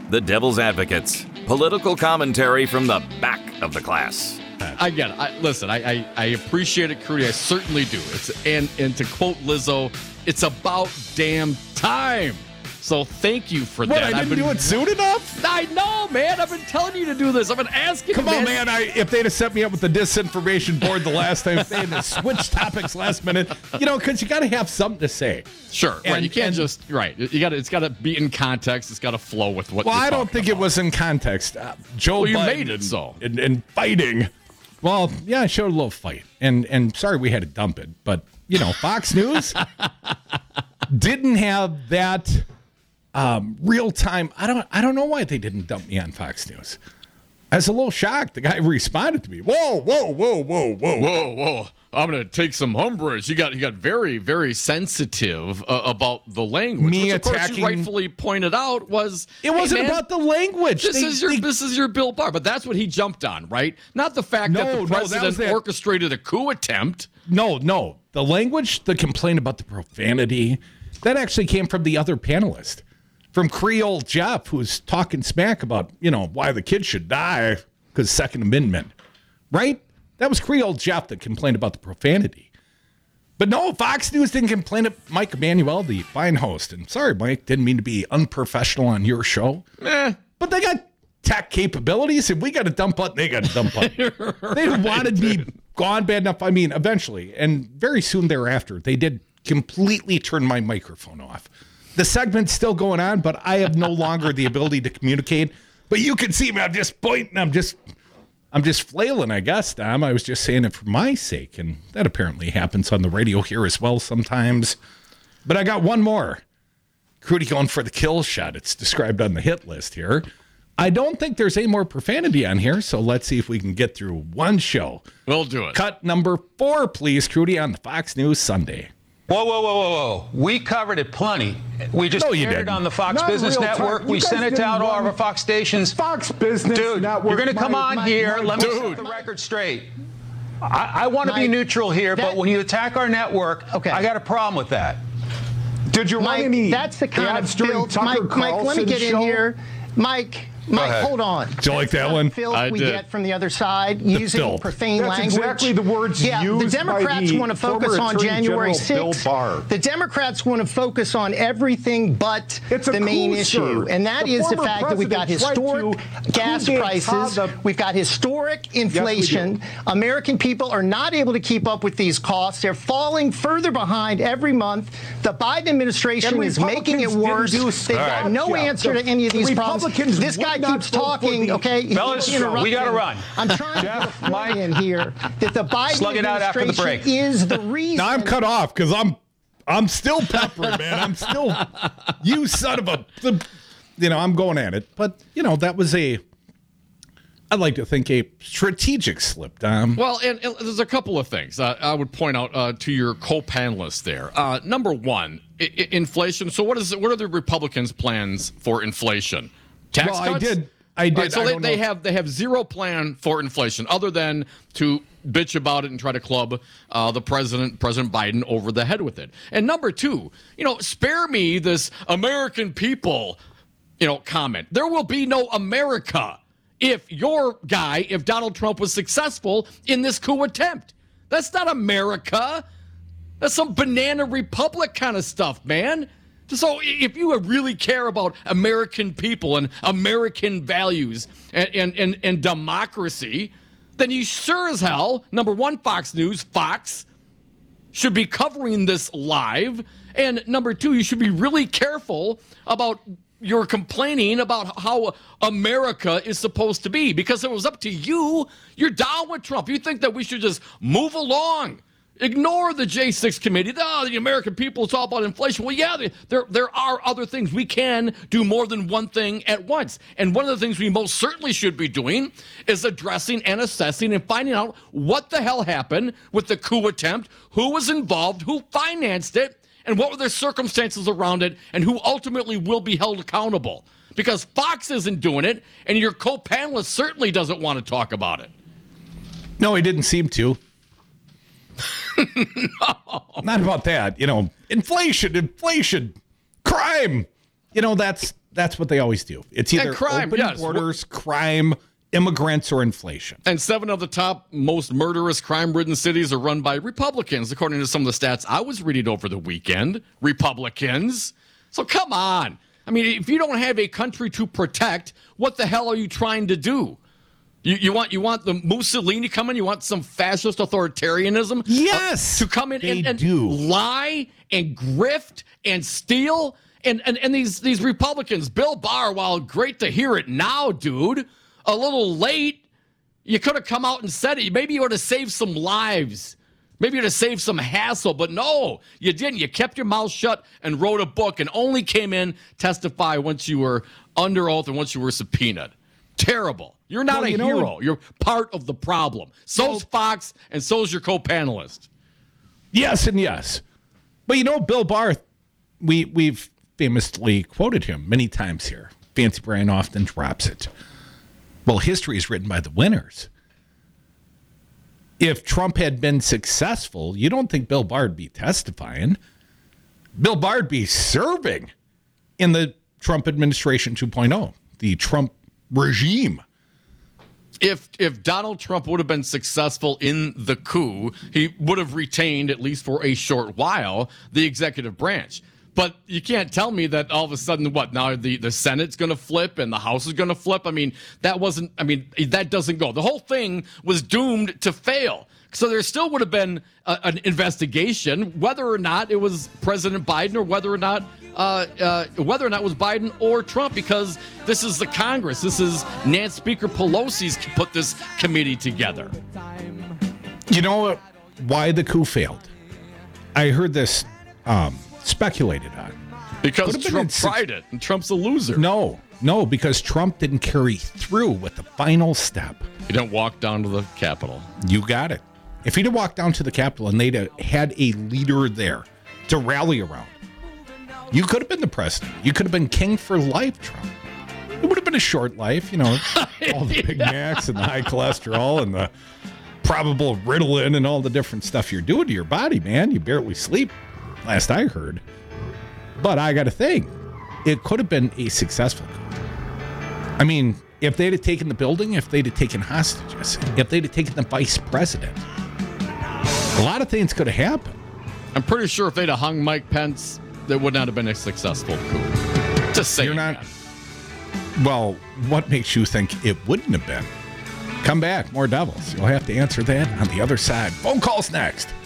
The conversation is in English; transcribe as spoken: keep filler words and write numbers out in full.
The Devil's Advocates. Political commentary from the back of the class. I get it. I, listen, I, I I appreciate it, Crudy. I certainly do. It's and and to quote Lizzo, it's about damn time. So thank you for what, that. I didn't I've been, do it soon enough? I know, man. I've been telling you to do this. I've been asking. Come you, on, man. I, if they'd have set me up with the disinformation board the last time, if they had to switch topics last minute, you know, because you got to have something to say. Sure, and, right. You can't and, just right. You got It's got to be in context. It's got to flow with what. Well, you're I don't think about. it was in context. Uh, Joe well, you Biden made it and, so. And, and fighting. Well, yeah, I showed a little fight, and and sorry we had to dump it, but you know, Fox News didn't have that. Um, real time. I don't. I don't know why they didn't dump me on Fox News. I was a little shocked. The guy responded to me. Whoa, whoa, whoa, whoa, whoa, whoa, whoa! I'm gonna take some umbrage. You got, you got very, very sensitive uh, about the language. Me which, of course, attacking. you rightfully pointed out was it wasn't hey, man, about the language. This they, is your, they, this is your Bill Barr, but that's what he jumped on, right? Not the fact no, that the no, that president that. orchestrated a coup attempt. No, no, the language, the complaint about the profanity, that actually came from the other panelist. From Creole Jeff, who's talking smack about, you know, why the kids should die because Second Amendment, right? That was Creole Jeff that complained about the profanity. But no, Fox News didn't complain of Mike Emanuel, the fine host. And sorry, Mike, didn't mean to be unprofessional on your show. Eh. But they got tech capabilities, and we got a dump button, they got a dump button. right. They wanted me gone bad enough. I mean, eventually, and very soon thereafter, they did completely turn my microphone off. The segment's still going on, but I have no longer the ability to communicate. But you can see me. I'm just pointing. I'm just, I'm just flailing, I guess, Dom. I was just saying it for my sake, and that apparently happens on the radio here as well sometimes. But I got one more. Crudy going for the kill shot. It's described on the hit list here. I don't think there's any more profanity on here, so let's see if we can get through one show. We'll do it. Cut number four, please, Crudy, on the Fox News Sunday. Whoa, whoa, whoa, whoa, whoa. We covered it plenty. We just no, you aired it didn't. on the Fox Not Business Network. You we sent it out to all of our run Fox stations. Fox Business Dude, Network. you're going to come my, on my, here. my, Let me dude. set the record straight. I, I want to be Mike, neutral here, that- but when you attack our network, Okay. I got a problem with that. Did you Mike, run any that's the kind ads of during filth. Tucker Mike, Mike, let me Carlson's get in show? here. Mike, Mike, ahead. hold on. Do you like that That's one? the filth I we did. get from the other side using filth. profane That's language. exactly the words yeah, used the Democrats by the want to focus former on Attorney January General Bill sixth. Barr. The Democrats want to focus on everything but It's a the main coup, issue, sir. and that The is the former fact that we've got president historic tried to gas coup d'etat prices. the- We've got historic inflation. do. American people are not able to keep up with these costs. They're falling further behind every month. The Biden administration And is making it Republicans didn't worse. do They've got squat, no Jeff. answer The- to any of the these problems. Republicans This would guy not keeps vote for talking, the- okay? He Fellas, keeps interrupting. we gotta run. I'm trying Jeff, to get Mike. in here that the Biden Slug it out after the administration break. is the reason. Now I'm cut off because I'm I'm still peppered, man. I'm still you son of a the, you know, I'm going at it. But you know, that was a I'd like to think a strategic slip, Dom. Well, and, and there's a couple of things uh, I would point out uh, to your co-panelists there. Uh, number one, I- I- inflation. So what is it, what are the Republicans' plans for inflation? Tax Well, cuts? I did I did Right, so I they, don't they know. have they have zero plan for inflation other than to bitch about it and try to club uh, the president, President Biden, over the head with it. And number two, you know, spare me this American people, you know, comment. There will be no America if your guy, if Donald Trump was successful in this coup attempt. That's not America. That's some banana republic kind of stuff, man. So if you really care about American people and American values and, and, and, and democracy, then you sure as hell, number one, Fox News, Fox, should be covering this live. And number two, you should be really careful about your complaining about how America is supposed to be. Because if it was up to you, you're down with Trump. You think that we should just move along. Ignore the J six committee. Oh, the American people, it's all about inflation. Well, yeah, there, there are other things. We can do more than one thing at once. And one of the things we most certainly should be doing is addressing and assessing and finding out what the hell happened with the coup attempt, who was involved, who financed it, and what were the circumstances around it, and who ultimately will be held accountable. Because Fox isn't doing it, and your co-panelist certainly doesn't want to talk about it. No, he didn't seem to. No. Not about that. You know, inflation, inflation, crime. You know, that's that's what they always do. It's either And crime, open yes. borders, crime, immigrants, or inflation. And seven of the top most murderous, crime-ridden cities are run by Republicans, according to some of the stats I was reading over the weekend. Republicans. So come on. I mean, if you don't have a country to protect, what the hell are you trying to do? You, you want you want the Mussolini coming? You want some fascist authoritarianism? Yes, uh, to come in they and, and do. lie and grift and steal? And, and and these these Republicans, Bill Barr, while great to hear it now, dude, a little late. You could have come out and said it. Maybe you would have saved some lives. Maybe you'd have saved some hassle, but no, you didn't. You kept your mouth shut and wrote a book and only came in testify once you were under oath and once you were subpoenaed. Terrible. You're not Well, a you know hero. what? You're part of the problem. So's Well- Fox and so's your co-panelist. Yes and yes. But you know, Bill Barr, we, we've famously quoted him many times here. Fancy Brian often drops it. Well, history is written by the winners. If Trump had been successful, you don't think Bill Barr would be testifying. Bill Barr would be serving in the Trump administration two point oh, the Trump regime. If if Donald Trump would have been successful in the coup, he would have retained, at least for a short while, the executive branch. But you can't tell me that all of a sudden, what, now the, the Senate's going to flip and the House is going to flip? I mean, that wasn't, I mean, that doesn't go. The whole thing was doomed to fail. So there still would have been a, an investigation, whether or not it was President Biden or whether or not uh, uh, whether or not it was Biden or Trump, because this is the Congress. This is Nancy Speaker Pelosi's put this committee together. You know what? Why the coup failed? I heard this um, speculated on. Because Would have been Trump in six- tried it, and Trump's a loser. No, no, because Trump didn't carry through with the final step. He didn't walk down to the Capitol. You got it. If he'd have walked down to the Capitol and they'd have had a leader there to rally around, you could have been the president. You could have been king for life, Trump. It would have been a short life, you know, all the Big Macs and the high cholesterol and the probable Ritalin and all the different stuff you're doing to your body, man. You barely sleep, last I heard. But I got to think, it could have been a successful coup. I mean, if they'd have taken the building, if they'd have taken hostages, if they'd have taken the vice president, a lot of things could have happened. I'm pretty sure if they'd have hung Mike Pence, that would not have been a successful coup. Just saying. You're not. man. Well, what makes you think it wouldn't have been? Come back, more Devils. You'll have to answer that on the other side. Phone calls next.